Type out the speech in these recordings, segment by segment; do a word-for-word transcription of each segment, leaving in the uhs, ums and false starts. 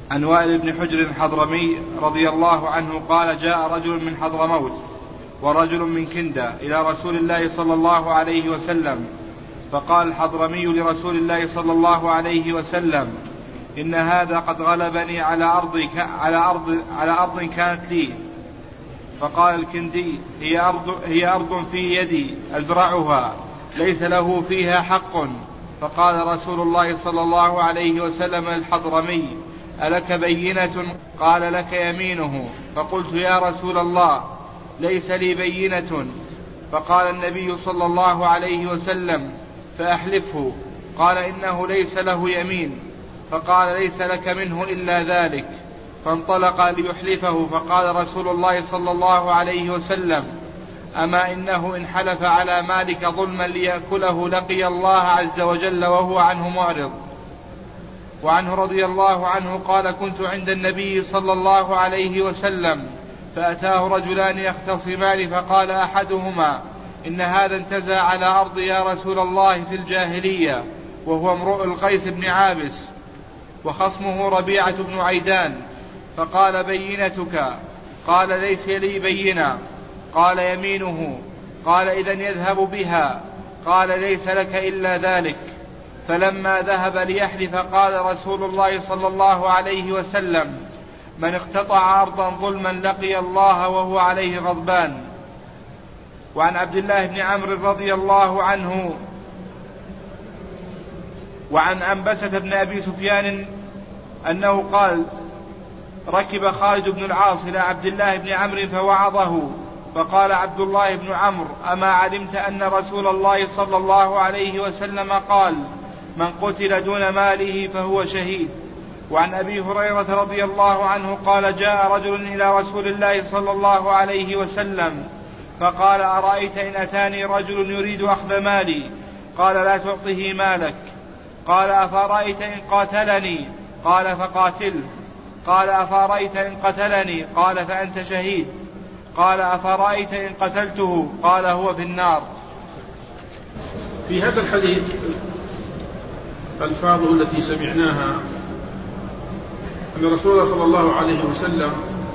عن وائل بن حجر الحضرمي رضي الله عنه قال جاء رجل من حضرموت ورجل من كندة إلى رسول الله صلى الله عليه وسلم، فقال الحضرمي لرسول الله صلى الله عليه وسلم إن هذا قد غلبني على أرض, على أرض, على أرض كانت لي. فقال الكندي هي أرض, هي أرض في يدي أزرعها ليس له فيها حق. فقال رسول الله صلى الله عليه وسلم الحضرمي ألك بينة؟ قال لك يمينه. فقلت يا رسول الله ليس لي بينة. فقال النبي صلى الله عليه وسلم فأحلفه. قال إنه ليس له يمين. فقال ليس لك منه إلا ذلك. فانطلق ليحلفه. فقال رسول الله صلى الله عليه وسلم أما إنه إن حلف على مالك ظلما ليأكله لقي الله عز وجل وهو عنه معرض. وعنه رضي الله عنه قال كنت عند النبي صلى الله عليه وسلم فأتاه رجلان يختصمان فقال أحدهما إن هذا انتزع على أرض يا رسول الله في الجاهلية وهو امرؤ القيس بن عابس وخصمه ربيعة بن عيدان. فقال بينتك؟ قال ليس لي بينة. قال يمينه؟ قال إذن يذهب بها. قال ليس لك إلا ذلك. فلما ذهب ليحلف قال رسول الله صلى الله عليه وسلم من اقتطع أرضا ظلما لقي الله وهو عليه غضبان. وعن عبد الله بن عمرو رضي الله عنه وعن عنبسة بن أبي سفيان أنه قال ركب خالد بن العاص إلى عبد الله بن عمرو فوعظه. فقال عبد الله بن عمرو أما علمت أن رسول الله صلى الله عليه وسلم قال من قتل دون ماله فهو شهيد. وعن أبي هريرة رضي الله عنه قال جاء رجل إلى رسول الله صلى الله عليه وسلم فقال أرأيت إن أتاني رجل يريد أخذ مالي؟ قال لا تعطه مالك. قال أفرأيت إن قاتلني؟ قال فقاتله. قال أفرأيت إن قتلني؟ قال فأنت شهيد. قال أفرأيت إن قتلته؟ قال هو في النار. في هذا الحديث الفاظه التي سمعناها أن رسول الله صلى الله عليه وسلم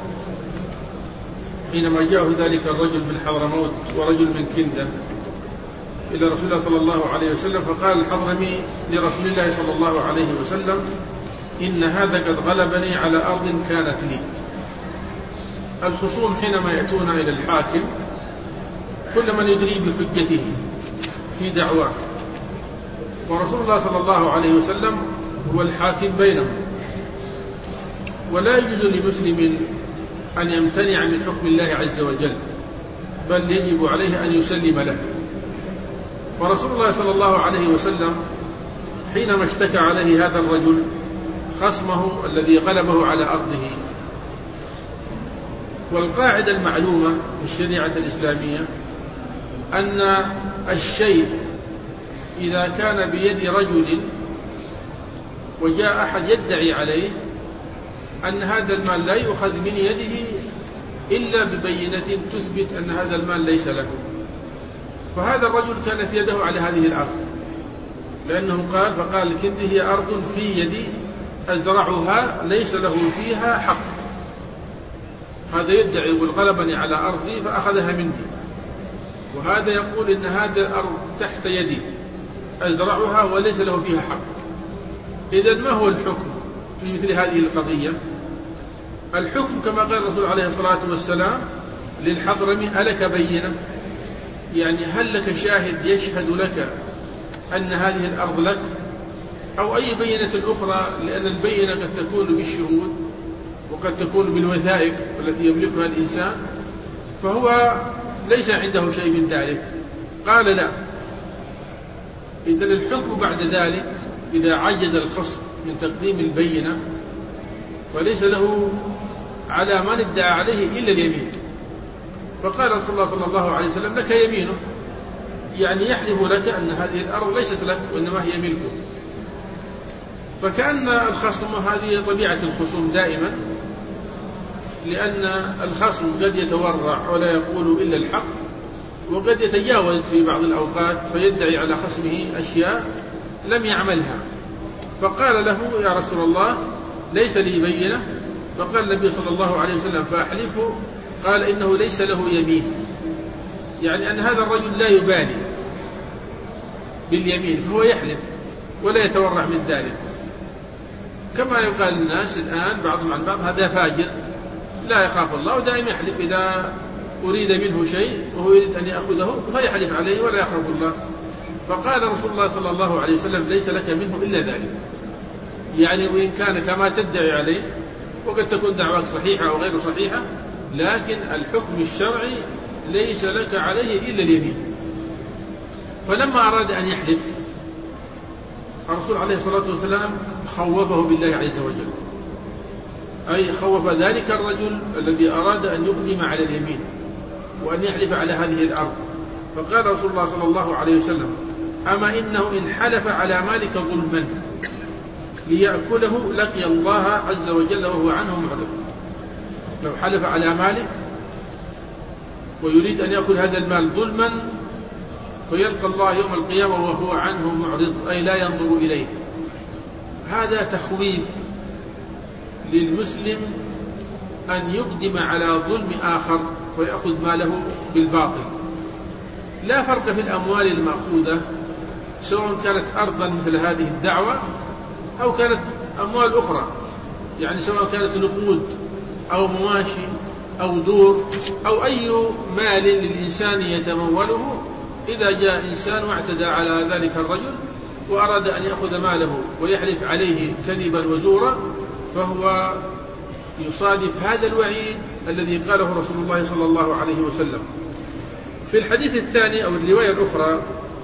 حينما جاءه ذلك الرجل من حضرموت ورجل من كندة إلى رسول الله صلى الله عليه وسلم فقال الحضرمي لرسول الله صلى الله عليه وسلم إن هذا قد غلبني على أرض كانت لي. الخصوم حينما يأتون إلى الحاكم كل من يدري بحجته في دعواه، ورسول الله صلى الله عليه وسلم هو الحاكم بينهم، ولا يجوز لمسلم أن يمتنع من حكم الله عز وجل، بل يجب عليه أن يسلم له. ورسول الله صلى الله عليه وسلم حينما اشتكى عليه هذا الرجل خصمه الذي غلبه على أرضه، والقاعدة المعلومة في الشريعة الإسلامية أن الشيء إذا كان بيد رجل وجاء أحد يدعي عليه أن هذا المال لا يؤخذ من يده إلا ببينة تثبت أن هذا المال ليس له. فهذا الرجل كانت يده على هذه الأرض، لأنه قال فقال الكندي هي أرض في يدي أزرعها ليس له فيها حق. هذا يدعي يقول غلبني على أرضي فأخذها مني، وهذا يقول إن هذا الأرض تحت يدي أزرعها وليس له فيها حق. إذن ما هو الحكم في مثل هذه القضية؟ الحكم كما قال الرسول عليه الصلاة والسلام للحضرمي ألك بينة؟ يعني هل لك شاهد يشهد لك أن هذه الأرض لك، أو أي بينة أخرى؟ لأن البينة قد تكون بالشهود وقد تكون بالوثائق التي يملكها الإنسان، فهو ليس عنده شيء من ذلك. قال لا. إذن الحكم بعد ذلك إذا عجز الخصم من تقديم البينة وليس له على من ادعى عليه إلا اليمين. فقال رسول الله صلى الله عليه وسلم لك يمينه، يعني يحلف لك أن هذه الأرض ليست لك وإنما هي ملكه. فكأن الخصم، هذه طبيعة الخصوم دائما، لأن الخصم قد يتورع ولا يقول إلا الحق، وقد يتجاوز في بعض الأوقات فيدعي على خصمه أشياء لم يعملها. فقال له يا رسول الله ليس لي بينة. فقال النبي صلى الله عليه وسلم فأحلفه. قال إنه ليس له يمين، يعني أن هذا الرجل لا يبالي باليمين، فهو يحلف ولا يتورع من ذلك، كما يقال الناس الآن بعضهم عن بعض هذا فاجر لا يخاف الله ودائما يحلف إذا أريد منه شيء وهو يريد أن يأخذه فيحلف عليه ولا يخاف الله. فقال رسول الله صلى الله عليه وسلم ليس لك منه إلا ذلك، يعني وإن كان كما تدعي عليه وقد تكون دعواك صحيحة أو غير صحيحة، لكن الحكم الشرعي ليس لك عليه إلا اليمين. فلما أراد أن يحلف الرسول عليه الصلاة والسلام خوفه بالله عز وجل، أي خوف ذلك الرجل الذي أراد أن يقدم على اليمين وأن يحلف على هذه الأرض. فقال رسول الله صلى الله عليه وسلم أما إنه إن حلف على مالك ظلما ليأكله لقي الله عز وجل وهو عنه معرض. لو حلف على مالك ويريد أن يأكل هذا المال ظلما فيلقى الله يوم القيامة وهو عنه معرض، أي لا ينظر إليه. هذا تخويف للمسلم أن يقدم على ظلم آخر ويأخذ ماله بالباطل. لا فرق في الأموال المأخوذة سواء كانت أرضا مثل هذه الدعوة أو كانت أموال أخرى، يعني سواء كانت نقود أو مواشي أو دور أو أي مال للإنسان يتموله. إذا جاء إنسان واعتدى على ذلك الرجل وأراد أن يأخذ ماله ويحلف عليه كذبا وزورا فهو يصادف هذا الوعيد الذي قاله رسول الله صلى الله عليه وسلم. في الحديث الثاني أو الرواية الأخرى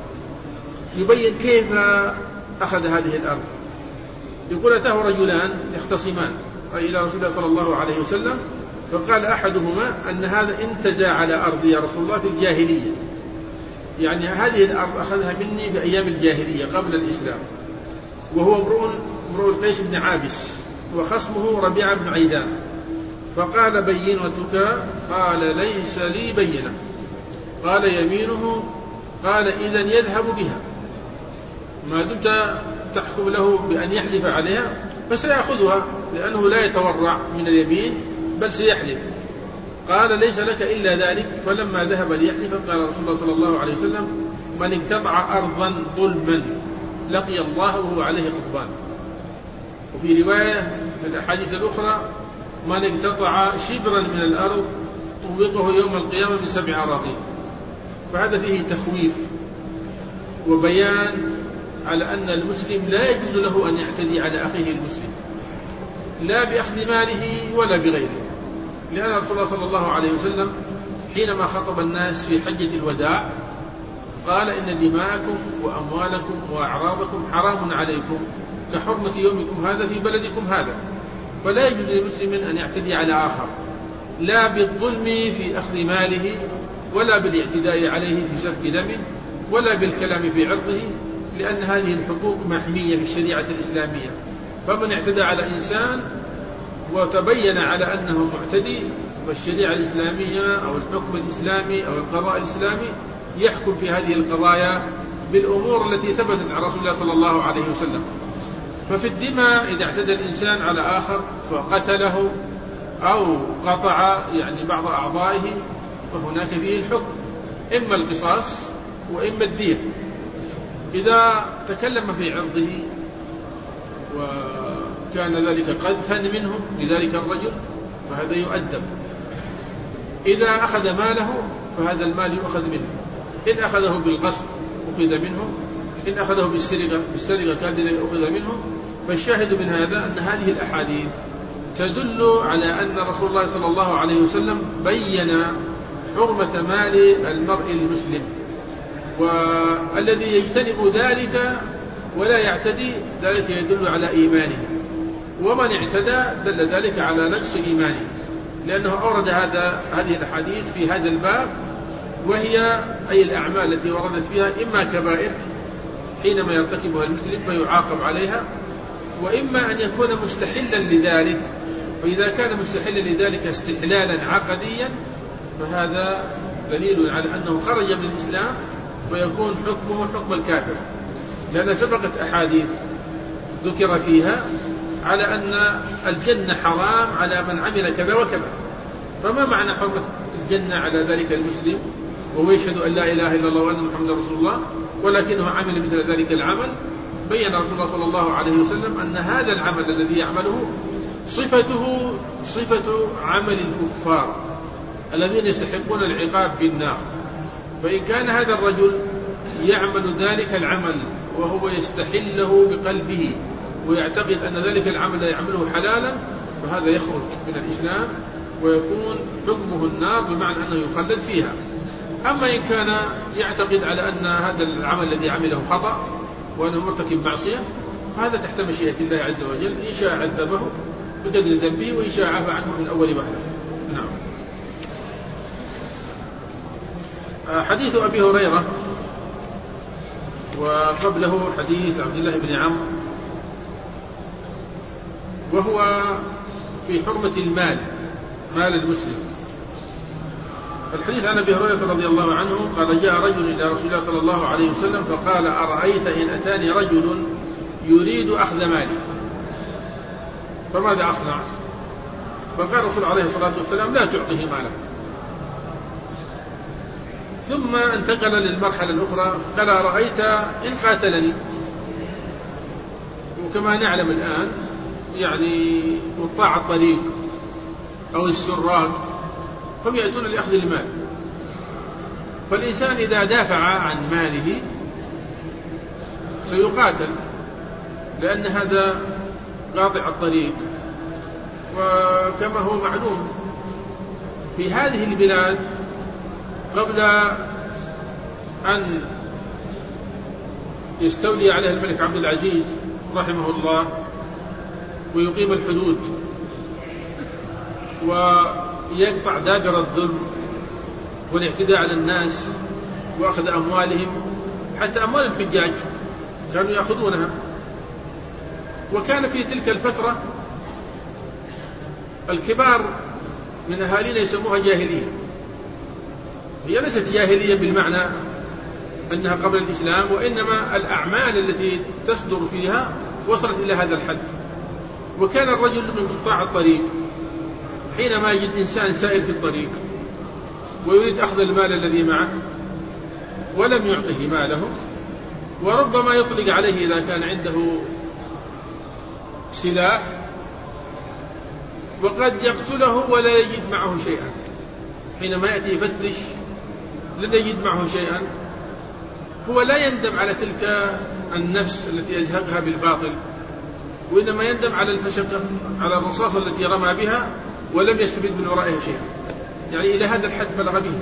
يبين كيف أخذ هذه الأرض. يقول أتاه رجلان يختصمان أي إلى رسول الله صلى الله عليه وسلم، فقال أحدهما أن هذا انتزع على أرض يا رسول الله في الجاهلية، يعني هذه الأرض أخذها مني في أيام الجاهلية قبل الإسلام، وهو امرؤ امرؤ القيس بن عابس وخصمه ربيعة بن عيدان. فقال بينتك؟ قال ليس لي بينة. قال يمينه؟ قال إذن يذهب بها، ما دمت تحكم له بأن يحلف عليها فسيأخذها لأنه لا يتورع من اليمين بل سيحلف. قال ليس لك إلا ذلك. فلما ذهب ليحلف قال رسول الله صلى الله عليه وسلم من اقتطع أرضا ظلما لقي الله وهو عليه غضبان. وفي رواية في الأحاديث الأخرى من اقتطع شبرا من الأرض طوقه يوم القيامة من سبع أراضين. فهذا فيه تخويف وبيان على أن المسلم لا يجوز له أن يعتدي على أخيه المسلم لا بأخذ ماله ولا بغيره، لأن رسول الله صلى الله عليه وسلم حينما خطب الناس في حجة الوداع قال إن دماءكم وأموالكم وأعراضكم حرام عليكم كحرمة يومكم هذا في بلدكم هذا. فلا يجوز للمسلم أن يعتدي على آخر لا بالظلم في أخذ ماله ولا بالاعتداء عليه في سفك دمه ولا بالكلام في عرضه، لأن هذه الحقوق محمية في الشريعة الإسلامية. فمن اعتدى على إنسان وتبين على أنه معتدي فالشريعة الإسلامية أو الحكم الإسلامي أو القضاء الإسلامي يحكم في هذه القضايا بالأمور التي ثبتت عن رسول الله صلى الله عليه وسلم. ففي الدماء إذا اعتدى الإنسان على آخر فقتله أو قطع يعني بعض أعضائه فهناك فيه الحكم إما القصاص وإما الدية. إذا تكلم في عرضه وكان ذلك قذفا منه لذلك الرجل فهذا يؤدب. إذا أخذ ماله فهذا المال يؤخذ منه، إن أخذه بالغصب أخذ منه، إن أخذه بالسرقة بالسرقة كان أخذ منه. فالشاهد من هذا أن هذه الأحاديث تدل على أن رسول الله صلى الله عليه وسلم بين حرمة مال المرء المسلم، والذي يجتنب ذلك ولا يعتدي ذلك يدل على إيمانه، ومن اعتدى دل ذلك على نقص إيمانه، لأنه أورد هذا هذه الأحاديث في هذا الباب، وهي أي الأعمال التي وردت فيها إما كبائر حينما يرتكبها المسلم فيعاقب عليها، وإما أن يكون مستحلا لذلك، وإذا كان مستحلا لذلك استحلالا عقديا فهذا دليل على أنه خرج من الإسلام ويكون حكمه حكم الكافر، لأن سبقت أحاديث ذكر فيها على أن الجنة حرام على من عمل كذا وكذا. فما معنى حرمة الجنة على ذلك المسلم وهو يشهد أن لا إله إلا الله وأن محمد رسول الله ولكنه عمل مثل ذلك العمل؟ بين رسول الله صلى الله عليه وسلم أن هذا العمل الذي يعمله صفته صفة عمل الكفار الذين يستحقون العقاب بالنار. فإن كان هذا الرجل يعمل ذلك العمل وهو يستحله بقلبه ويعتقد أن ذلك العمل يعمله حلالا فهذا يخرج من الإسلام ويكون حكمه النار بمعنى أنه يخلد فيها. أما إن كان يعتقد على أن هذا العمل الذي عمله خطأ وأنه مرتكب معصية فهذا تحت مشيئة الله عز وجل، إن شاء عذبه بقدر ذنبه وإن شاء عفى عنه من أول وهلة. نعم. حديث أبي هريرة وقبله حديث عبد الله بن عمرو وهو في حرمة المال، مال المسلم. الحديث عن أبي هريرة رضي الله عنه قال جاء رجل إلى رسول الله صلى الله عليه وسلم فقال أرأيت إن أتاني رجل يريد أخذ مالي فماذا أصنع؟ فقال الرسول عليه الصلاة والسلام لا تعطيه ماله. ثم انتقل للمرحلة الأخرى قال أرأيت إن قاتلني. وكما نعلم الآن يعني قطاع الطريق أو السراق هم يأتون لأخذ المال، فالإنسان إذا دافع عن ماله سيقاتل لأن هذا قاطع الطريق. وكما هو معلوم في هذه البلاد قبل أن يستولي عليها الملك عبد العزيز رحمه الله ويقيم الحدود ويقطع دابر الظلم والاعتداء على الناس وأخذ أموالهم، حتى أموال الحجاج كانوا يأخذونها. وكان في تلك الفترة الكبار من أهالينا يسموها جاهلية. هي ليست جاهلية بالمعنى أنها قبل الإسلام، وإنما الأعمال التي تصدر فيها وصلت إلى هذا الحد. وكان الرجل من قطاع الطريق حينما يجد إنسان سائل في الطريق ويريد أخذ المال الذي معه ولم يعطه ماله، وربما يطلق عليه إذا كان عنده سلاح وقد يقتله ولا يجد معه شيئا. حينما يأتي يفتش لن يجد معه شيئا، هو لا يندم على تلك النفس التي أزهقها بالباطل، وإنما يندم على الفشقة، على الرصاصة التي رمى بها ولم يستفد من ورائها شيئا. يعني إلى هذا الحد بلغ به.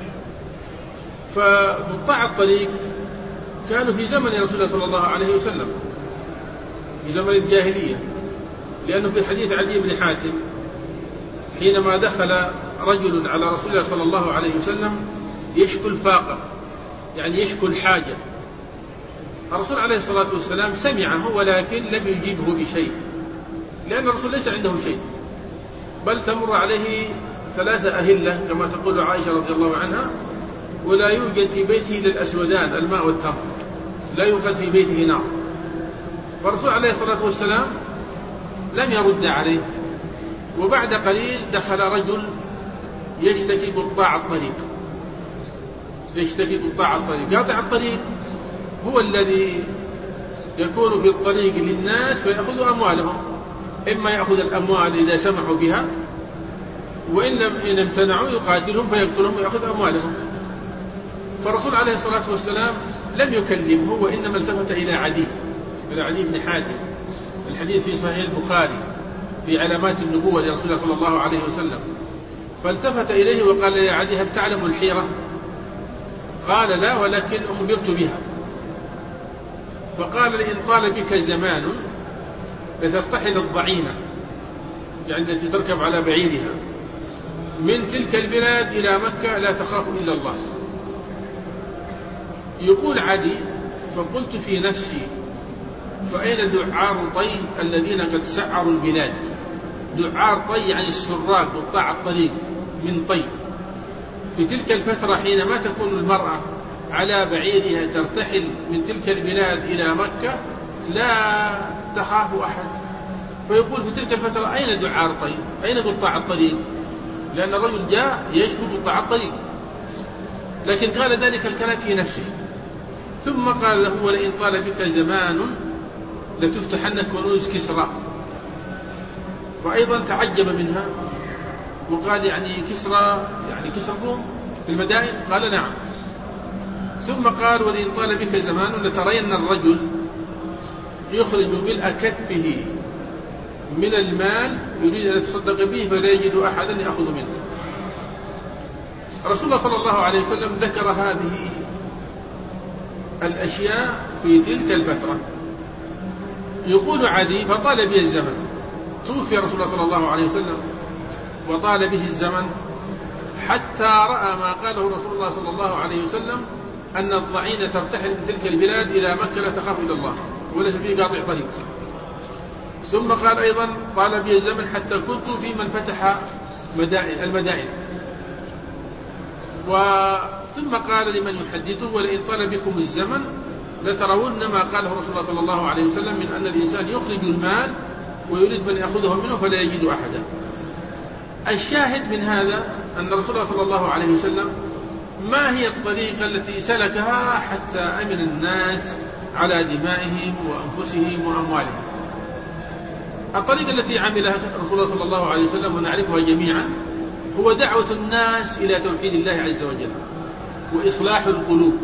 فقطاع الطريق كانوا في زمن رسول الله صلى الله عليه وسلم في زمن الجاهلية، لأنه في حديث عدي بن حاتم حينما دخل رجل على رسول الله صلى الله عليه وسلم يشكو الفاقة، يعني يشكو الحاجة، الرسول عليه الصلاة والسلام سمعه ولكن لم يجيبه بشيء، لأن الرسول ليس عنده شيء، بل تمر عليه ثلاثة أهلة كما تقول عائشة رضي الله عنها، ولا يوجد في بيته إلا الأسودان الماء والتمر، لا يوجد في بيته نار. فالرسول عليه الصلاة والسلام لم يرد عليه. وبعد قليل دخل رجل يشتكي قطاع الطريق، يشتكي قطاع الطريق. قاطع الطريق هو الذي يكون في الطريق للناس فيأخذ أموالهم، إما يأخذ الأموال إذا سمحوا بها، وإن لم امتنعوا يقاتلهم فيقتلهم ويأخذ أموالهم. فالرسول عليه الصلاة والسلام لم يكلمه، وإنما التفت إلى عدي إلى عدي بن حاتم. الحديث في صحيح البخاري في علامات النبوة لرسول الله صلى الله عليه وسلم. فالتفت إليه وقال يا عدي هل تعلم الحيرة؟ قال لا، ولكن أخبرت بها. فقال لئن طال بك زمان لترتحل الضعينة، يعني التي تركب على بعيرها، من تلك البلاد إلى مكة لا تخاف إلا الله. يقول عدي فقلت في نفسي فأين دعار طي الذين قد سعروا البلاد؟ دعار طي يعني السراق قطاع الطريق من طي. في تلك الفترة حينما تكون المرأة على بعيرها ترتحل من تلك البلاد إلى مكة لا تخاف أحد، فيقول في تلك الفترة أين دعاء الطريق؟ أين قطاع الطريق؟ لأن الرجل جاء يشكو قطاع الطريق، لكن قال ذلك الكلام في نفسه. ثم قال له: ولئن طال بك زمان لتفتحن كنوز كسرى. وأيضا تعجب منها وقال: يعني كسرى يعني كسرى الروم في المدائن؟ قال: نعم. ثم قال: ولئن طال بك زمان لترين الرجل يخرج ملء كفه من المال يريد أن يتصدق به فلا يجد أحدا يأخذ منه. رسول الله صلى الله عليه وسلم ذكر هذه الأشياء في تلك الفترة. يقول عدي: فطال بي الزمن، توفي رسول الله صلى الله عليه وسلم وطال به الزمن حتى رأى ما قاله رسول الله صلى الله عليه وسلم أن الضعين ترتحل من تلك البلاد إلى مكة لا تخاف إلا الله وليس فيه قاطع طريق. ثم قال أيضا: طال بي الزمن حتى كنت في من فتح مدائن المدائن. ثم قال لمن يحدثه: ولئن طال بكم الزمن لترون ما قاله رسول الله صلى الله عليه وسلم من أن الإنسان يخرج المال ويريد من يأخذه منه فلا يجد أحدا. الشاهد من هذا أن رسول الله صلى الله عليه وسلم ما هي الطريقة التي سلكها حتى أمن الناس على دمائهم وأنفسهم وأموالهم؟ الطريقة التي عملها رسول الله صلى الله عليه وسلم ونعرفها جميعا هو دعوة الناس إلى توحيد الله عز وجل وإصلاح القلوب.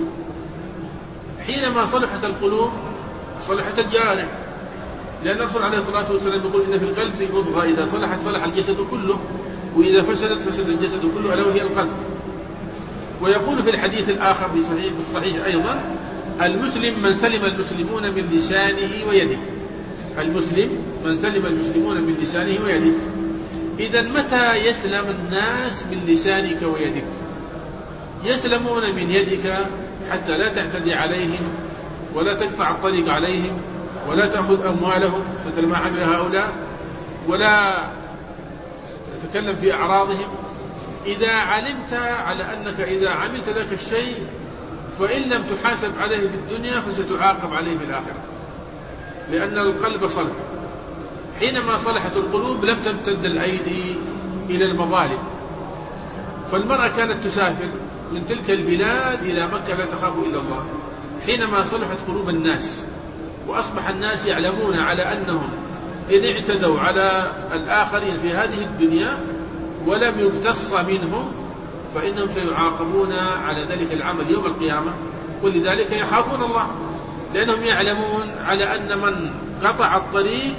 حينما صلحت القلوب صلحت الجوارح، لأن الرسول عليه الصلاة والسلام يقول: إن في القلب مضغة إذا صلحت صلح الجسد كله وإذا فسدت فسد الجسد كله ألا وهي القلب. ويقول في الحديث الآخر بصحيح الصحيح أيضا: المسلم من سلم المسلمون من لسانه ويده. المسلم من سلم المسلمون من لسانه ويده. إذا متى يسلم الناس من لسانك ويدك؟ يسلمون من يدك حتى لا تعتدي عليهم ولا تقطع الطريق عليهم ولا تأخذ أموالهم مثل ما عمل هؤلاء ولا تتكلم في أعراضهم. إذا علمت على أنك إذا عملت ذاك الشيء فإن لم تحاسب عليه في الدنيا فستعاقب عليه في الآخرة، لأن القلب صلح. حينما صلحت القلوب لم تمتد الأيدي إلى المظالم. فالمرأة كانت تسافر من تلك البلاد إلى مكة لا تخاف إلا الله. حينما صلحت قلوب الناس وأصبح الناس يعلمون على أنهم إن اعتدوا على الآخرين في هذه الدنيا ولم يقتص منهم فإنهم سيعاقبون على ذلك العمل يوم القيامة، ولذلك يخافون الله، لأنهم يعلمون على أن من قطع الطريق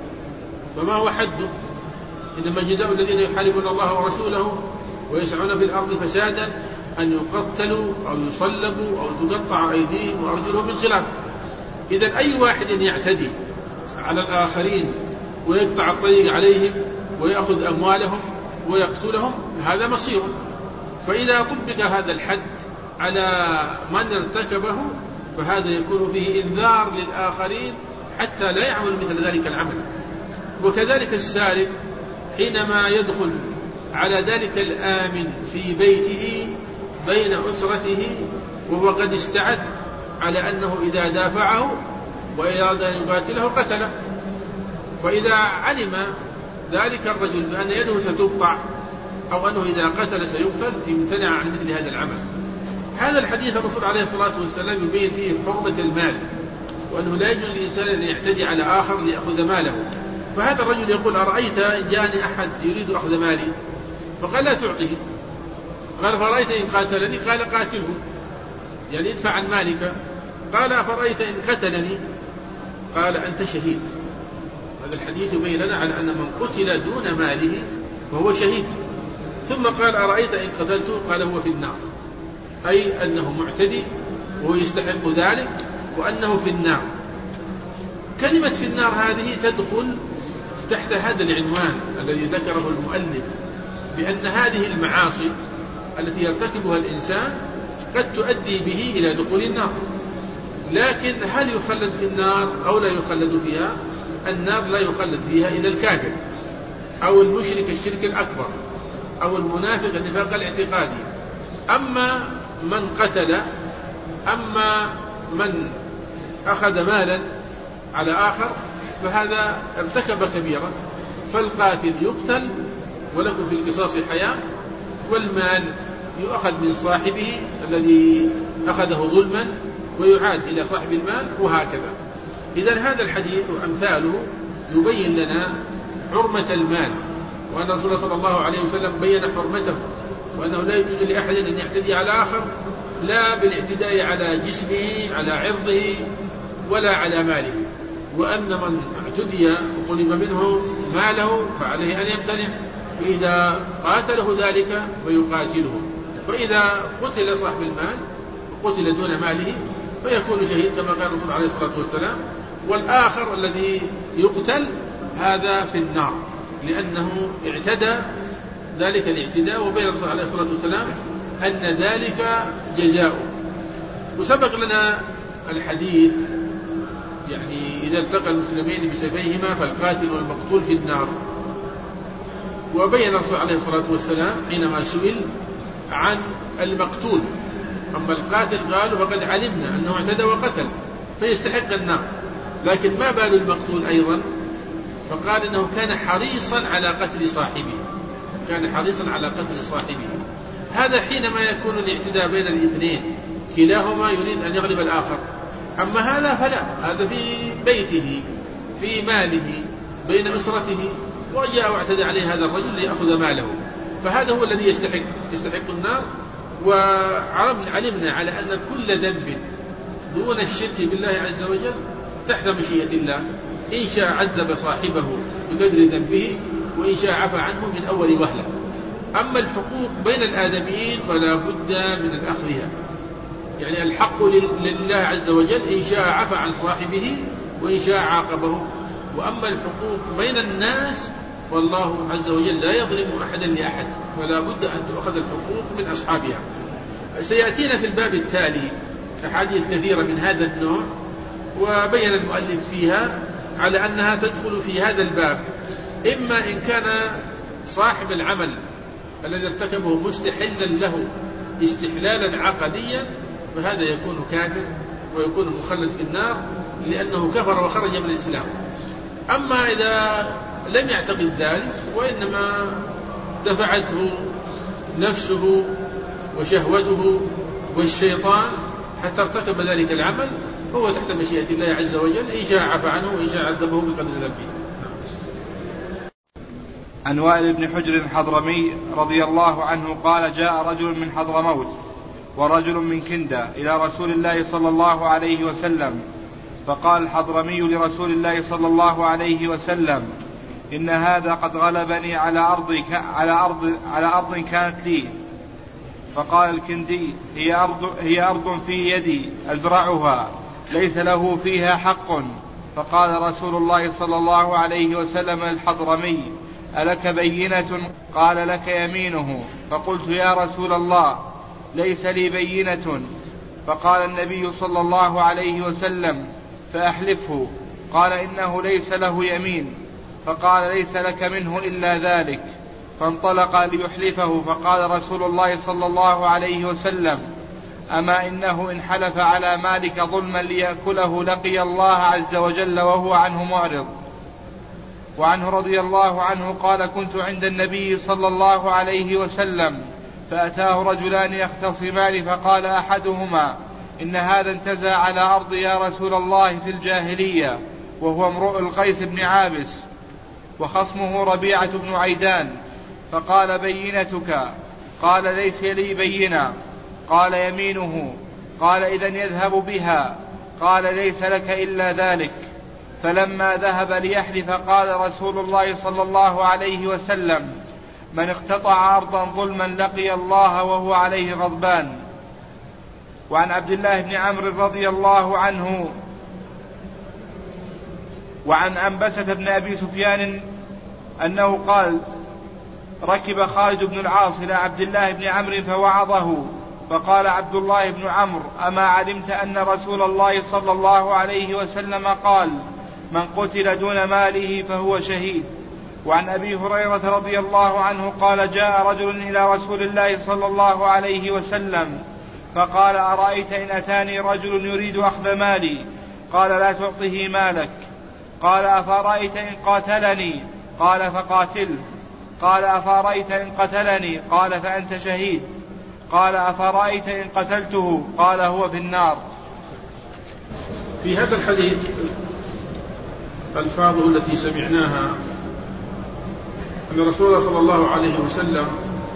فما هو حده. إنما جزاء الذين يحاربون الله ورسوله ويسعون في الأرض فسادا أن يقتلوا أو يصلبوا أو تقطع أيديهم وأرجلهم من خلاف. إذا أي واحد يعتدي على الآخرين ويقطع الطريق عليهم ويأخذ أموالهم ويقتلهم هذا مصيره. فإذا طبق هذا الحد على من ارتكبه فهذا يكون فيه إنذار للآخرين حتى لا يعمل مثل ذلك العمل. وكذلك السارق حينما يدخل على ذلك الآمن في بيته بين أسرته وهو قد استعد على أنه إذا دافعه وإراد أن يقاتله قتله، فإذا علم ذلك الرجل بأن يده ستقطع أو أنه إذا قتل سيقتل امتنع عن مثل هذا العمل. هذا الحديث الرسول عليه الصلاة والسلام يبين فيه حرمة المال وأنه لا يجوز للإنسان أن يعتدي على آخر ليأخذ ماله. فهذا الرجل يقول: أرأيت إن جاءني أحد يريد أخذ مالي؟ فقال: لا تعطيه. قال: فرأيت إن قاتلني؟ قال: قاتله، يعني ادفع عن مالك. قال: فرأيت إن قتلني؟ قال: أنت شهيد. هذا الحديث يبين لنا على أن من قتل دون ماله فهو شهيد. ثم قال: أرأيت إن قتلته؟ قال: هو في النار، أي أنه معتدي وهو يستحق ذلك وأنه في النار. كلمة في النار هذه تدخل تحت هذا العنوان الذي ذكره المؤلف بأن هذه المعاصي التي يرتكبها الإنسان قد تؤدي به إلى دخول النار. لكن هل يخلد في النار أو لا يخلد فيها؟ النار لا يخلد فيها إلا الكافر أو المشرك الشرك الأكبر أو المنافق النفاق الاعتقادي. أما من قتل، أما من أخذ مالا على آخر فهذا ارتكب كبيرة، فالقاتل يقتل وله في القصاص حياة، والمال يؤخذ من صاحبه الذي أخذه ظلما ويعاد إلى صاحب المال، وهكذا. إذن هذا الحديث وأمثاله يبين لنا حرمة المال، وأن رسول صلى الله عليه وسلم بين حرمته، وأنه لا يجوز لأحد أن يعتدي على آخر، لا بالاعتداء على جسمه على عرضه ولا على ماله، وأن من اعتدي وطلب منه ماله فعليه أن يمتنع، وإذا قاتله ذلك فيقاتله، فإذا قتل صاحب المال وقتل دون ماله فيكون شهيد كما قال الرسول عليه الصلاة والسلام. والآخر الذي يقتل هذا في النار، لأنه اعتدى ذلك الاعتداء، وبين الرسول عليه الصلاة والسلام أن ذلك جزاؤه. وسبق لنا الحديث يعني إذا التقى المسلمين بسيفيهما فالقاتل والمقتول في النار، وبين الرسول عليه الصلاة والسلام حينما سئل عن المقتول، أما القاتل قالوا فقد علمنا أنه اعتدى وقتل فيستحق النار، لكن ما بال المقتول أيضا؟ فقال إنه كان حريصا على قتل صاحبه، كان حريصا على قتل صاحبه. هذا حينما يكون الاعتداء بين الاثنين كلاهما يريد أن يغلب الآخر. أما هذا فلا، هذا في بيته في ماله بين أسرته، وجاء واعتدى عليه هذا الرجل ليأخذ ماله، فهذا هو الذي يستحق يستحق النار. وعلمنا على أن كل ذنب دون الشرك بالله عز وجل تحت مشيئة الله، إن شاء عذب صاحبه بقدر ذنبه، وإن شاء عفى عنه من أول وهلة. أما الحقوق بين الآدميين فلا بد من أخذها، يعني الحق لله عز وجل، إن شاء عفى عن صاحبه وإن شاء عاقبه. وأما الحقوق بين الناس فالله عز وجل لا يظلم أحدا لأحد، فلا بد أن تؤخذ الحقوق من أصحابها. سيأتينا في الباب التالي أحاديث كثيرة من هذا النوع، وبين المؤلف فيها على أنها تدخل في هذا الباب، إما إن كان صاحب العمل الذي ارتكبه مستحلا له استحلالا عقديا فهذا يكون كافر ويكون مخلد في النار لأنه كفر وخرج من الإسلام. أما إذا لم يعتقد ذلك وإنما دفعته نفسه وشهوته والشيطان حتى ارتكب ذلك العمل فهو تحت مشيئة الله عز وجل، إن شاء عفى عنه وإن شاء عذبه بقدر ذنبه. عن وائل بن حجر الحضرمي رضي الله عنه قال جاء رجل من حضرموت ورجل من كندة إلى رسول الله صلى الله عليه وسلم، فقال الحضرمي لرسول الله صلى الله عليه وسلم إن هذا قد غلبني على أرض, على أرض, على أرض كانت لي. فقال الكندي هي أرض, هي أرض في يدي أزرعها ليس له فيها حق. فقال رسول الله صلى الله عليه وسلم الحضرمي ألك بينة؟ قال لك يمينه. فقلت يا رسول الله ليس لي بينة. فقال النبي صلى الله عليه وسلم فأحلفه. قال إنه ليس له يمين. فقال ليس لك منه إلا ذلك. فانطلق ليحلفه. فقال رسول الله صلى الله عليه وسلم أما إنه إن حلف على مالك ظلما ليأكله لقي الله عز وجل وهو عنه معرض. وعنه رضي الله عنه قال كنت عند النبي صلى الله عليه وسلم فأتاه رجلان يختصمان فقال أحدهما إن هذا انتزع على أرض يا رسول الله في الجاهلية وهو امرؤ القيس بن عابس وخصمه ربيعة بن عيدان. فقال بينتك؟ قال ليس لي بينة. قال يمينه. قال إذن يذهب بها. قال ليس لك إلا ذلك. فلما ذهب ليحلف قال رسول الله صلى الله عليه وسلم من اقتطع أرضا ظلما لقي الله وهو عليه غضبان. وعن عبد الله بن عمرو رضي الله عنه وعن عنبسة بن أبي سفيان أنه قال ركب خالد بن العاص إلى عبد الله بن عمرو فوعظه. فقال عبد الله بن عمرو أما علمت أن رسول الله صلى الله عليه وسلم قال من قتل دون ماله فهو شهيد. وعن أبي هريرة رضي الله عنه قال جاء رجل إلى رسول الله صلى الله عليه وسلم فقال أرأيت إن أتاني رجل يريد أخذ مالي؟ قال لا تعطه مالك. قال أفرأيت إن قاتلني؟ قال فقاتله. قال أفرأيت إن قتلني؟ قال فأنت شهيد. قال أفرأيت إن قتلته؟ قال هو في النار. في هذا الحديث الفاظه التي سمعناها أن رسول الله صلى الله عليه وسلم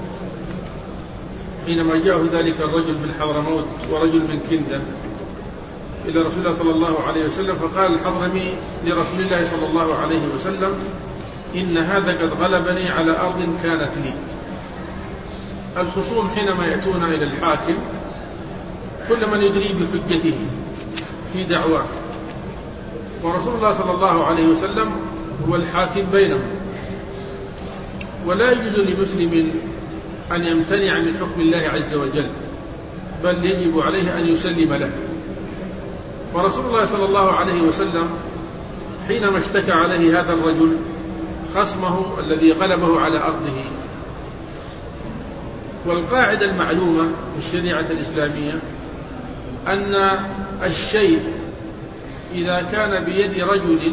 حينما جاءه ذلك الرجل من حضرموت ورجل من كندة إلى رسول الله صلى الله عليه وسلم، فقال الحضرمي لرسول الله صلى الله عليه وسلم: إن هذا قد غلبني على أرض كانت لي. الخصوم حينما يأتون إلى الحاكم كل من يدري بحجته في دعواه، ورسول الله صلى الله عليه وسلم هو الحاكم بينهم، ولا يجوز لمسلم أن يمتنع من حكم الله عز وجل، بل يجب عليه أن يسلم له. ورسول الله صلى الله عليه وسلم حينما اشتكى عليه هذا الرجل خصمه الذي غلبه على أرضه، والقاعدة المعلومة في الشريعة الإسلامية أن الشيء إذا كان بيد رجل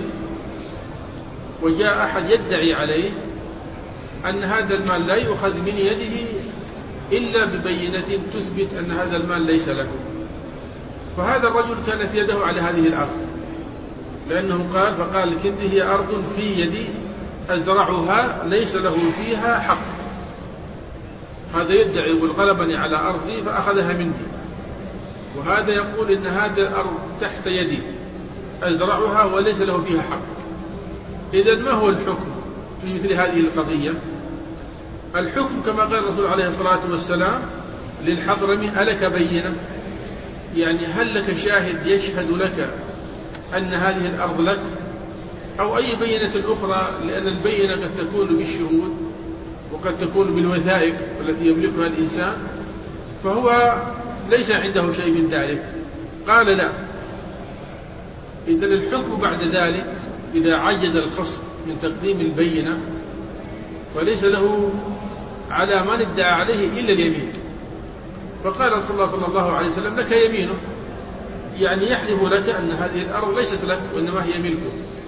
وجاء أحد يدعي عليه أن هذا المال لا يؤخذ من يده إلا ببينة تثبت أن هذا المال ليس له. فهذا الرجل كانت يده على هذه الأرض، لأنه قال فقال الكندي: هي أرض في يدي أزرعها ليس له فيها حق. هذا يدعي يقول غلبني على أرضي فأخذها مني، وهذا يقول إن هذه الأرض تحت يدي أزرعها وليس له فيها حق. إذن ما هو الحكم في مثل هذه القضية؟ الحكم كما قال الرسول عليه الصلاة والسلام للحضرمي: ألك بينة؟ يعني هل لك شاهد يشهد لك أن هذه الأرض لك؟ أو أي بينة أخرى، لأن البينة قد تكون بالشهود وقد تكون بالوثائق التي يملكها الإنسان، فهو ليس عنده شيء من ذلك. قال: لا. إذن الحكم بعد ذلك إذا عجز الخصم من تقديم البينة وليس له على من ادعى عليه إلا اليمين. فقال رسول الله صلى الله عليه وسلم: لك يمينه، يعني يحلف لك أن هذه الأرض ليست لك وإنما هي ملكه.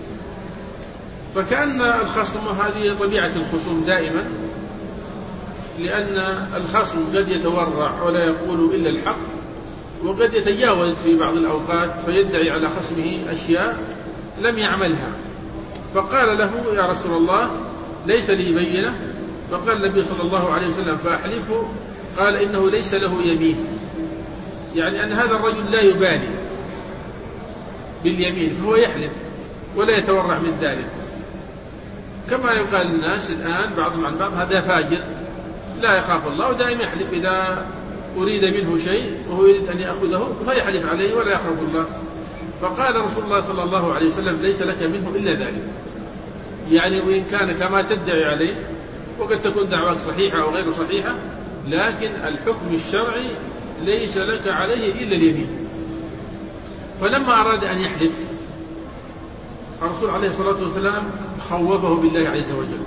فكأن الخصم، هذه طبيعة الخصوم دائما، لأن الخصم قد يتورع ولا يقول إلا الحق، وقد يتجاوز في بعض الأوقات فيدعي على خصمه أشياء لم يعملها. فقال له: يا رسول الله ليس لي بينة. فقال النبي صلى الله عليه وسلم: فأحلفه. قال: إنه ليس له يمين، يعني أن هذا الرجل لا يبالي باليمين، فهو يحلف ولا يتورع من ذلك. كما يقال الناس الآن بعضهم عن بعض: هذا فاجر لا يخاف الله، ودائما يحلف إذا أريد منه شيء وهو يريد أن يأخذه فيحلف عليه ولا يخاف الله. فقال رسول الله صلى الله عليه وسلم: ليس لك منه إلا ذلك، يعني وإن كان كما تدعي عليه، وقد تكون دعواك صحيحة أو غير صحيحة، لكن الحكم الشرعي ليس لك عليه إلا اليمين. فلما أراد أن يحلف الرسول عليه الصلاة والسلام خوفه بالله عز وجل،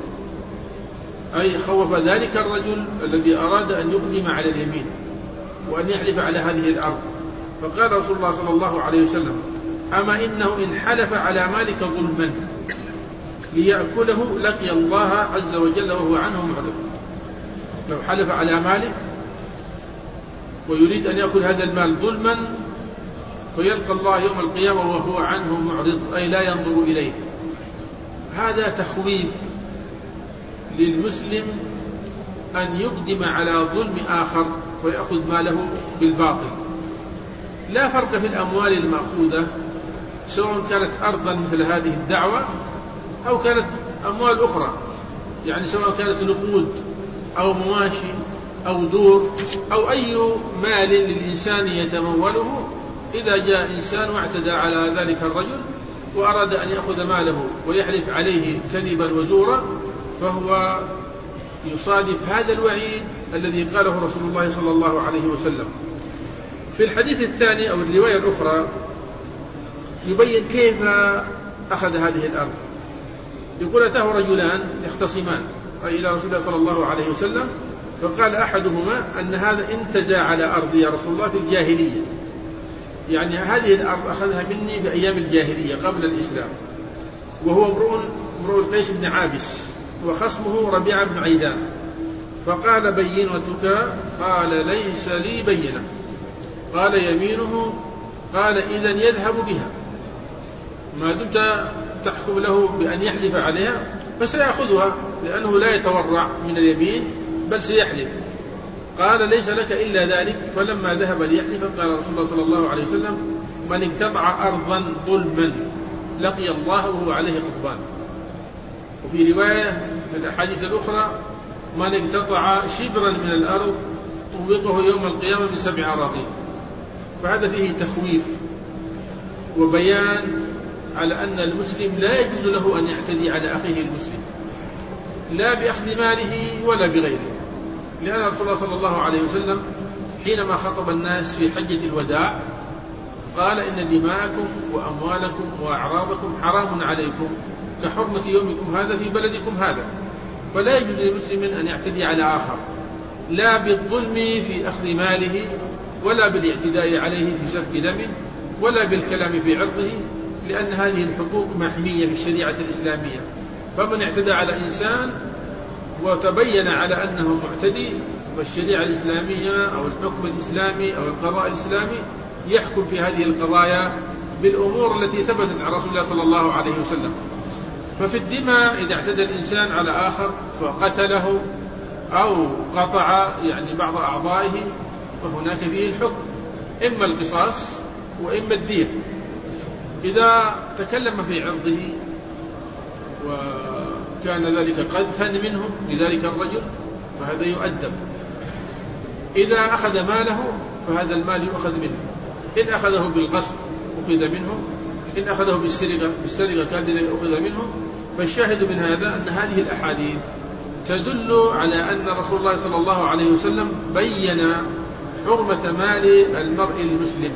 أي خوف ذلك الرجل الذي أراد أن يقدم على اليمين وأن يحلف على هذه الأرض. فقال رسول الله صلى الله عليه وسلم: أما إنه إن حلف على مالك ظلما ليأكله لقي الله عز وجل وهو عنه معرض. لو حلف على مالك ويريد أن يأكل هذا المال ظلما فيلقى الله يوم القيامة وهو عنه معرض، أي لا ينظر إليه. هذا تخويف للمسلم أن يقدم على ظلم آخر ويأخذ ماله بالباطل. لا فرق في الأموال المأخوذة، سواء كانت أرضا مثل هذه الدعوة أو كانت أموال أخرى، يعني سواء كانت نقود أو مواشي أو دور أو أي مال للإنسان يتموله. إذا جاء إنسان واعتدى على ذلك الرجل وأراد أن يأخذ ماله ويحلف عليه كذبا وزورا، فهو يصادف هذا الوعيد الذي قاله رسول الله صلى الله عليه وسلم. في الحديث الثاني أو الرواية الأخرى يبين كيف أخذ هذه الأرض. يقول: أتاه رجلان يختصمان أي إلى رسول الله صلى الله عليه وسلم، فقال أحدهما أن هذا انتزع على أرضي يا رسول الله في الجاهلية، يعني هذه الأرض أخذها مني في أيام الجاهلية قبل الإسلام، وهو امرؤ امرؤ القيس بن عابس وخصمه ربيعة بن عيدان، فقال بينتك؟ قال ليس لي بينة. قال يمينه؟ قال إذن يذهب بها، ما دمت تحكم له بأن يحلف عليها فسيأخذها، لأنه لا يتورع من اليمين بل سيحلف. قال ليس لك إلا ذلك. فلما ذهب ليحلف قال رسول الله صلى الله عليه وسلم: من اقتطع أرضا ظلما لقي الله وهو عليه غضبان. وفي رواية من الأحاديث الأخرى: من اقتطع شبرا من الأرض طوقه يوم القيامة من سبع أراضين. فهذا فيه تخويف وبيان على أن المسلم لا يجوز له أن يعتدي على أخيه المسلم، لا بأخذ ماله ولا بغيره، لأن رسول الله صلى الله عليه وسلم حينما خطب الناس في حجة الوداع قال: إن دماءكم وأموالكم وأعراضكم حرام عليكم كحرمة يومكم هذا في بلدكم هذا. فلا يجوز للمسلم أن يعتدي على آخر، لا بالظلم في أخذ ماله، ولا بالاعتداء عليه في سفك دمه، ولا بالكلام في عرضه، لأن هذه الحقوق محمية في الشريعة الإسلامية. فمن اعتدى على إنسان وتبين على أنه معتدي، فالشريعة الإسلامية أو الحكم الإسلامي أو القضاء الإسلامي يحكم في هذه القضايا بالأمور التي ثبتت عن رسول الله صلى الله عليه وسلم. ففي الدماء إذا اعتدى الإنسان على آخر فقتله أو قطع يعني بعض أعضائه فهناك فيه الحكم، إما القصاص وإما الدية. إذا تكلم في عرضه وكان ذلك قذفا منه لذلك الرجل فهذا يؤدب. إذا أخذ ماله فهذا المال يؤخذ منه، إن أخذه بالغصب أخذ منه، إن أخذه بالسرقة بالسرقة كان أخذ منه. فالشاهد من هذا أن هذه الأحاديث تدل على أن رسول الله صلى الله عليه وسلم بين حرمة مال المرء المسلم،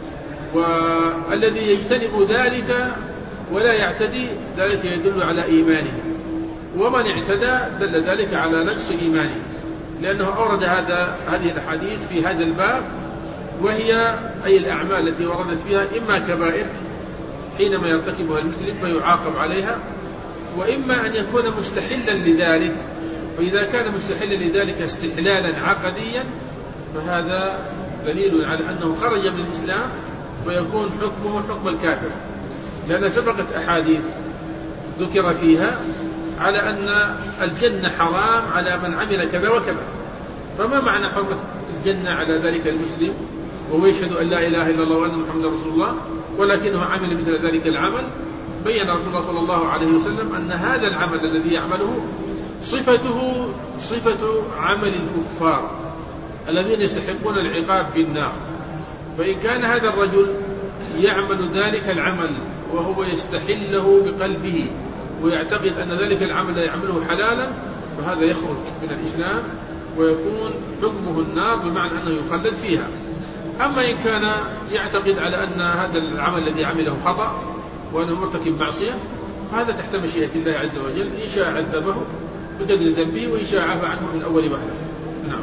والذي يجتنب ذلك ولا يعتدي ذلك يدل على إيمانه، ومن اعتدى دل ذلك على نقص إيمانه، لأنه أورد هذا هذه الأحاديث في هذا الباب، وهي أي الأعمال التي وردت فيها إما كبائر حينما يرتكبها المسلم فيعاقب عليها، وإما أن يكون مستحلا لذلك، فإذا كان مستحلا لذلك استحلالا عقديا فهذا دليل على أنه خرج من الإسلام ويكون حكمه حكم الكافر، لأن سبقت أحاديث ذكر فيها على أن الجنة حرام على من عمل كذا وكذا. فما معنى حرمة الجنة على ذلك المسلم وهو يشهد أن لا إله إلا الله وأن محمد رسول الله ولكنه عمل مثل ذلك العمل؟ بين رسول الله صلى الله عليه وسلم أن هذا العمل الذي يعمله صفته صفة عمل الكفار الذين يستحقون العقاب بالنار. فإن كان هذا الرجل يعمل ذلك العمل وهو يستحله بقلبه ويعتقد أن ذلك العمل يعمله حلالا فهذا يخرج من الإسلام ويكون حكمه النار، بمعنى أنه يخلد فيها. أما إن كان يعتقد على أن هذا العمل الذي عمله خطأ وأنه مرتكب معصية فهذا تحت مشيئة الله عز وجل، إن شاء عذبه بقدر ذنبه وإن شاء عفى عنه من أول وهلة. نعم.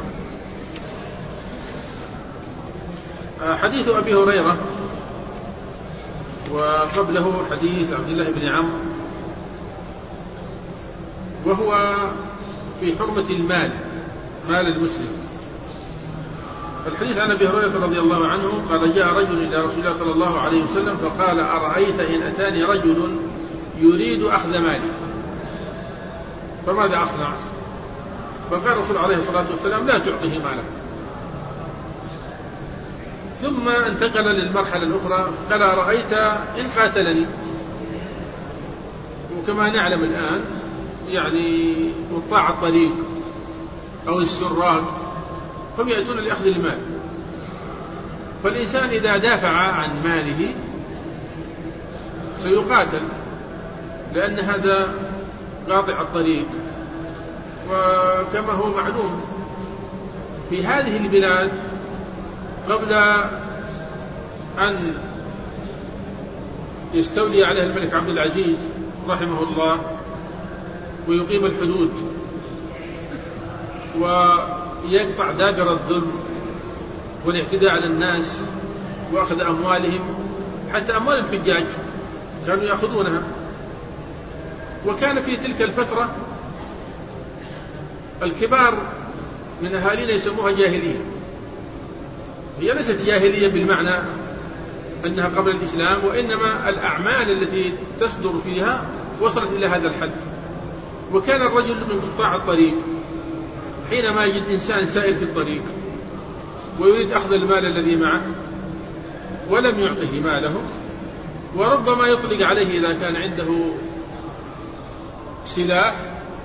حديث أبي هريرة وقبله حديث عبد الله بن عمرو، وهو في حرمة المال مال المسلم. الحديث عن أبي هريرة رضي الله عنه قال: جاء رجل إلى رسول الله صلى الله عليه وسلم فقال: أرأيت إن أتاني رجل يريد أخذ مالي فماذا أصنع؟ فقال الرسول عليه الصلاة والسلام: لا تعطه ماله. ثم انتقل للمرحلة الأخرى قال: أرأيت إن قاتلني؟ وكما نعلم الآن يعني قطاع الطريق أو السراق هم يأتون لأخذ المال، فالإنسان إذا دافع عن ماله سيقاتل، لأن هذا قاطع الطريق. وكما هو معلوم في هذه البلاد قبل أن يستولي عليها الملك عبد العزيز رحمه الله ويقيم الحدود ويقطع دابر الظلم والاعتداء على الناس وأخذ أموالهم، حتى أموال الحجاج كانوا يأخذونها، وكان في تلك الفترة الكبار من أهالينا يسموها جاهلية. هي ليست جاهلية بالمعنى أنها قبل الإسلام، وإنما الأعمال التي تصدر فيها وصلت إلى هذا الحد. وكان الرجل من قطاع الطريق حينما يجد إنسان سائل في الطريق ويريد أخذ المال الذي معه ولم يعطه ماله، وربما يطلق عليه إذا كان عنده سلاح،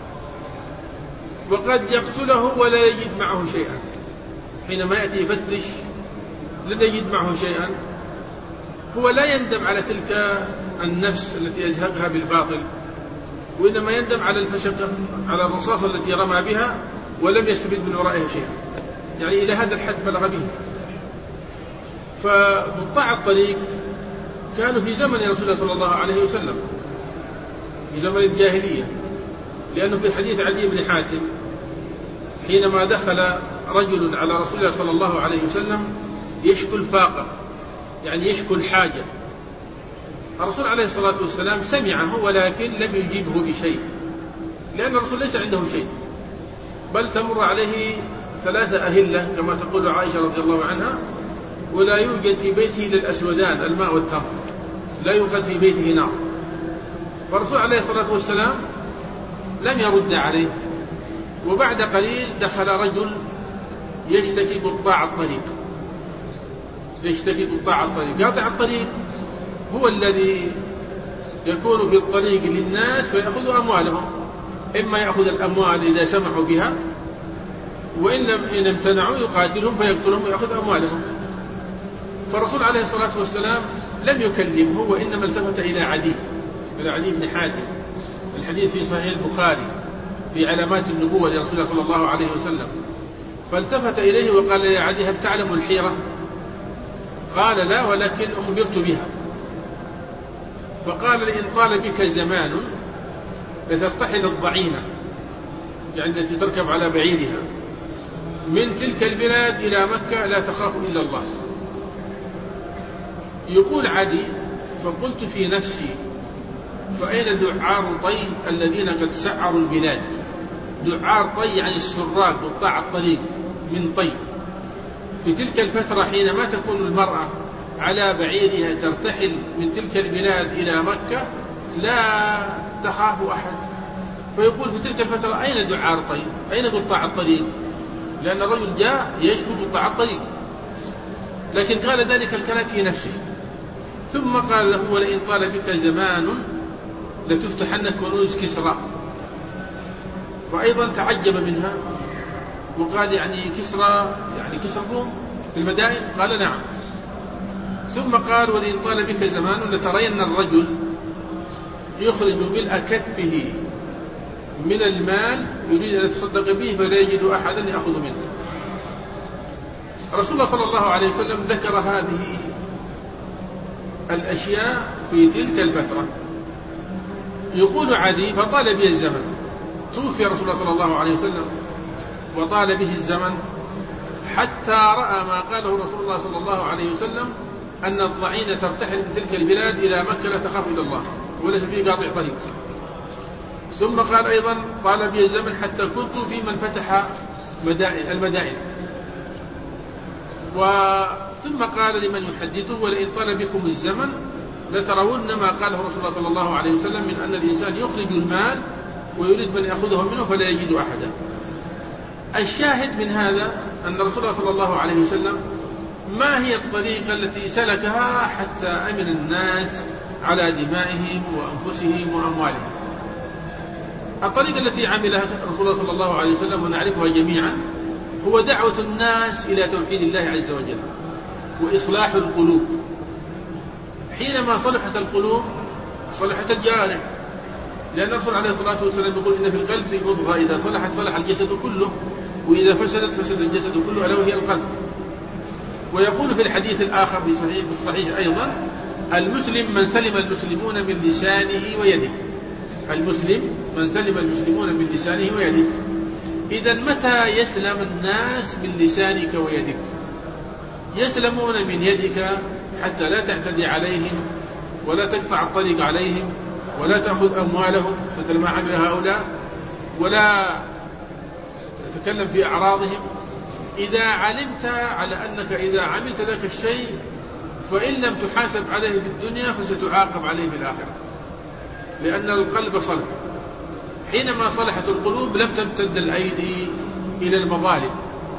وقد يقتله ولا يجد معه شيئا. حينما يأتي يفتش لن يجد معه شيئا، هو لا يندم على تلك النفس التي يزهقها بالباطل، وإنما يندم على الفشقة، على الرصاصة التي رمى بها ولم يستفد من ورائها شيئا. يعني إلى هذا الحد بلغ به. فقطاع الطريق كانوا في زمن رسول الله صلى الله عليه وسلم، في زمن الجاهلية، لأنه في حديث عدي بن حاتم حينما دخل رجل على رسول الله صلى الله عليه وسلم يشكو الفاقة، يعني يشكو الحاجة، الرسول عليه الصلاة والسلام سمعه ولكن لم يجيبه بشيء، لأن الرسول ليس عنده شيء، بل تمر عليه ثلاثة أهلة كما تقول عائشة رضي الله عنها، ولا يوجد في بيته إلا الأسودان الماء والتمر، لا يوجد في بيته نار. فالرسول عليه الصلاة والسلام لم يرد عليه. وبعد قليل دخل رجل يشتكي قطاع الطريق، يشتكي قطاع الطريق. قاطع الطريق هو الذي يكون في الطريق للناس فيأخذ أموالهم، إما يأخذ الأموال إذا سمحوا بها، وإن لم امتنعوا يقاتلهم فيقتلهم ويأخذ أموالهم. فالرسول عليه الصلاة والسلام لم يكلمه، وإنما التفت إلى عدي إلى عدي بن حاتم. الحديث في صحيح البخاري في علامات النبوة لرسول الله صلى الله عليه وسلم. فالتفت إليه وقال: يا عدي هل تعلم الحيرة؟ قال: لا، ولكن أخبرت بها. فقال: إن طال بك زمان لترتحل الضعينة، يعني التي تركب على بعيرها، من تلك البلاد إلى مكة لا تخاف إلا الله. يقول عدي: فقلت في نفسي فأين دعار طي الذين قد سعروا البلاد؟ دعار طي يعني السراق قطاع الطريق من طي. في تلك الفترة حينما تكون المرأة على بعيرها ترتحل من تلك البلاد إلى مكة لا تخاف أحد. فيقول في تلك الفترة أين دعار طي؟ أين قطاع الطريق؟ لأن الرجل جاء يشكو قطاع الطريق، لكن قال ذلك الكلام في نفسه. ثم قال له: ولئن طال بك زمان لتفتحن كنوز كسرى. فأيضا تعجب منها وقال: يعني كسرى يعني كسرى الروم في المدائن؟ قال: نعم. ثم قال: ولئن طال بك زمان لترين الرجل يخرج ملء كتفه من المال يريد أن يتصدق به فلا يجد أحدا يأخذ منه. رسول الله صلى الله عليه وسلم ذكر هذه الأشياء في تلك الفترة. يقول عدي: فطال بي الزمن، توفي رسول الله صلى الله عليه وسلم وطال به الزمن حتى رأى ما قاله رسول الله صلى الله عليه وسلم أن الضعين ترتحل من تلك البلاد إلى مكة لا تخاف إلا الله وليس فيه قاطع طريق. ثم قال أيضا: طال بي الزمن حتى كنت في من فتح مدائن المدائن. ثم قال لمن يحدثه: ولئن طال بكم الزمن لترون ما قاله رسول الله صلى الله عليه وسلم من أن الإنسان يخرج المال ويريد من يأخذه منه فلا يجد أحدا. الشاهد من هذا أن رسول الله صلى الله عليه وسلم ما هي الطريقة التي سلكها حتى أمن الناس على دمائهم وأنفسهم وأموالهم؟ الطريقة التي عملها رسول الله صلى الله عليه وسلم ونعرفها جميعا هو دعوة الناس إلى توحيد الله عز وجل وإصلاح القلوب. حينما صلحت القلوب صلحت الجوارح، لأن الرسول عليه الصلاة والسلام يقول: إن في القلب مضغة إذا صلحت صلح الجسد كله، وإذا فسدت فسد الجسد كله، ألا وهي القلب. ويقول في الحديث الآخر بصحيح بالصحيح أيضا: المسلم من سلم المسلمون من لسانه ويده. المسلم من سلم المسلمون من لسانه ويده. إذا متى يسلم الناس من لسانك ويدك؟ يسلمون من يدك حتى لا تعتدي عليهم ولا تقطع الطريق عليهم ولا تأخذ أموالهم مثل ما عمل هؤلاء، ولا تتكلم في أعراضهم. إذا علمت على أنك إذا عملت ذلك الشيء فإن لم تحاسب عليه في الدنيا فستعاقب عليه في الآخرة، لأن القلب صلح. حينما صلحت القلوب لم تمتد الأيدي إلى المظالم.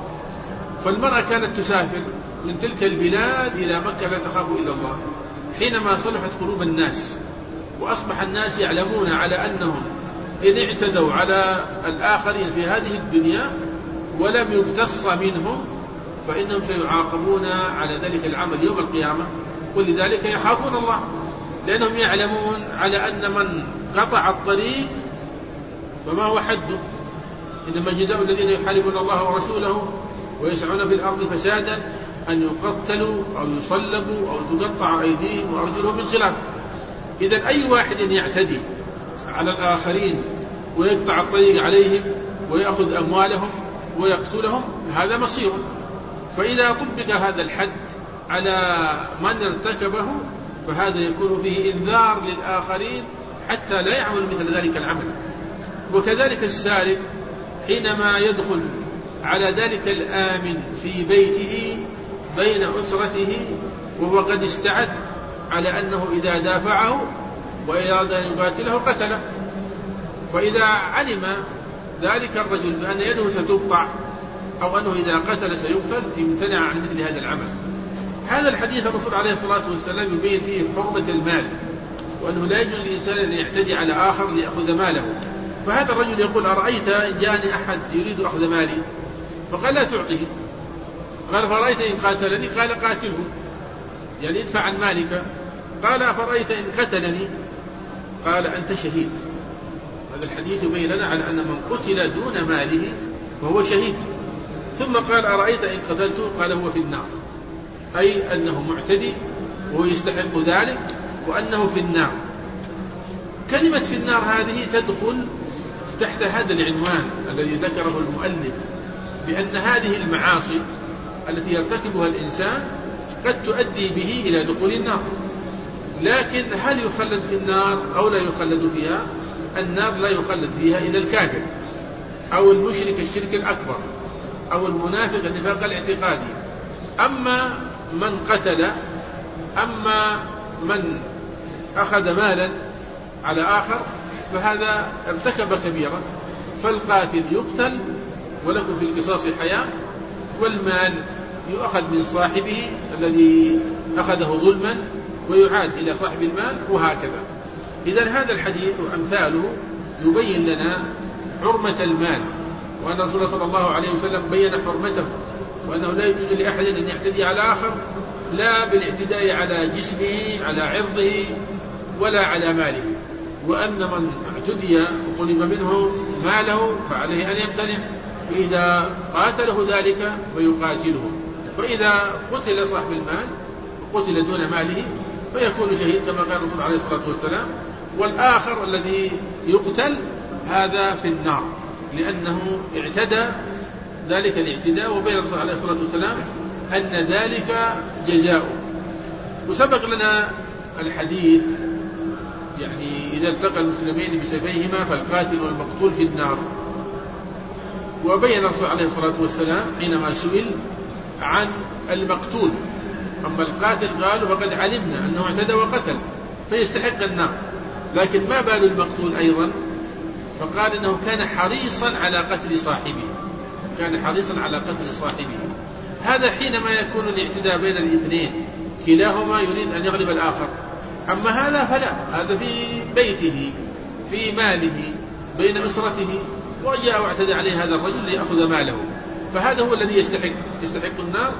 فالمرأة كانت تسافر من تلك البلاد إلى مكة لا تخاف إلا الله. حينما صلحت قلوب الناس وأصبح الناس يعلمون على أنهم إن اعتدوا على الآخرين في هذه الدنيا ولم يقتص منهم فإنهم سيعاقبون على ذلك العمل يوم القيامة، ولذلك يخافون الله، لأنهم يعلمون على أن من قطع الطريق فما هو حده. إنما جزاء الذين يحاربون الله ورسوله ويسعون في الأرض فسادا أن يقتلوا أو يصلبوا أو تقطع أيديهم وأرجلهم من خلاف. إذن أي واحد يعتدي على الآخرين ويقطع الطريق عليهم ويأخذ أموالهم ويقتلهم هذا مصيره. فإذا طبق هذا الحد على من ارتكبه فهذا يكون فيه إنذار للآخرين حتى لا يعمل مثل ذلك العمل. وكذلك السارق حينما يدخل على ذلك الآمن في بيته بين أسرته وهو قد استعد على أنه إذا دافعه وإراد أن يقاتله قتله، فإذا علم ذلك الرجل بأن يده ستقطع أو أنه إذا قتل سيقتل امتنع عن مثل هذا العمل. هذا الحديث الرسول عليه الصلاة والسلام يبين فيه حرمة المال، وأنه لا يجوز للإنسان أن يعتدي على آخر ليأخذ ماله. فهذا الرجل يقول أرأيت إن جاءني أحد يريد أخذ مالي؟ فقال لا تعطيه. قال فرأيت إن قاتلني؟ قال قاتله، يعني ادفع عن مالك. قال أفرأيت إن قتلني؟ قال أنت شهيد. هذا الحديث يبين لنا على أن من قتل دون ماله فهو شهيد. ثم قال أرأيت إن قتلته؟ قال هو في النار، أي أنه معتدي وهو يستحق ذلك وأنه في النار. كلمة في النار هذه تدخل تحت هذا العنوان الذي ذكره المؤلف، بأن هذه المعاصي التي يرتكبها الإنسان قد تؤدي به إلى دخول النار. لكن هل يخلد في النار أو لا يخلد فيها؟ النار لا يخلد فيها إلا الكافر أو المشرك الشرك الأكبر أو المنافق النفاق الاعتقادي. أما من قتل، أما من أخذ مالا على آخر فهذا ارتكب كبيرا، فالقاتل يقتل ولكم في القصاص حياة، والمال يؤخذ من صاحبه الذي أخذه ظلما ويعاد إلى صاحب المال، وهكذا. إذن هذا الحديث وأمثاله يبين لنا حرمة المال، وأن رسول صلى الله عليه وسلم بين حرمته، وأنه لا يجوز لأحد أن يعتدي على آخر، لا بالاعتداء على جسمه على عرضه ولا على ماله، وأن من اعتدي وطلب منه ماله فعليه أن يمتنع، وإذا قاتله ذلك فيقاتله. فإذا قتل صاحب المال قتل دون ماله فيكون شهيد كما قال الرسول عليه الصلاة والسلام. والآخر الذي يقتل هذا في النار، لأنه اعتدى ذلك الاعتداء، وبين الرسول عليه الصلاة والسلام أن ذلك جزاؤه. وسبق لنا الحديث يعني إذا التقى المسلمين بسيفيهما فالقاتل والمقتول في النار. وبين الرسول عليه الصلاة والسلام حينما سئل عن المقتول، أما القاتل قالوا فقد علمنا أنه اعتدى وقتل فيستحق النار، لكن ما بال المقتول أيضا؟ فقال إنه كان حريصا على قتل صاحبه، كان حريصا على قتل صاحبه. هذا حينما يكون الاعتداء بين الاثنين كلاهما يريد أن يغلب الآخر. أما هذا فلا، هذا في بيته في ماله بين أسرته، وجاء واعتدى عليه هذا الرجل ليأخذ ماله، فهذا هو الذي يستحق يستحق النار.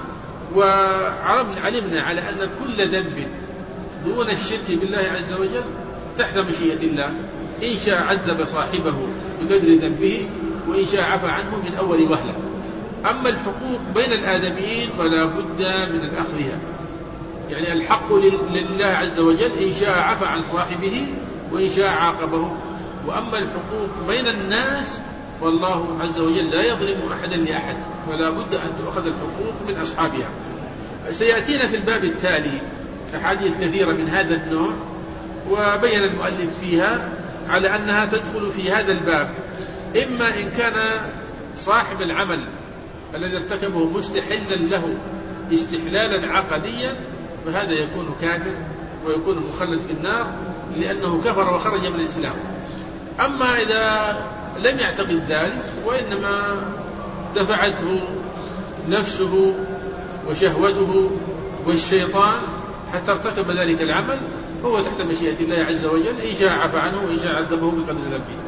وعلمنا على أن كل ذنب دون الشرك بالله عز وجل تحت مشيئة الله، إن شاء عذب صاحبه بقدر ذنبه وإن شاء عفى عنه من أول وهلة. أما الحقوق بين الآدميين فلا بد من الأخذها، يعني الحق لله عز وجل إن شاء عفى عن صاحبه وإن شاء عاقبه. وأما الحقوق بين الناس والله عز وجل لا يظلم أحدا لأحد، فلا بد أن تؤخذ الحقوق من أصحابها. سيأتينا في الباب التالي أحاديث كثيرة من هذا النوع، وبين المؤلف فيها على أنها تدخل في هذا الباب، إما إن كان صاحب العمل الذي ارتكبه مستحلا له استحلالا عقديا فهذا يكون كافر ويكون مخلد في النار لأنه كفر وخرج من الإسلام. أما إذا لم يعتقد ذلك وإنما دفعته نفسه وشهوته والشيطان حتى ارتكب ذلك العمل فهو تحت مشيئة الله عز وجل، إن شاء عفى عنه وإن شاء عذبه بقدر ذنبه.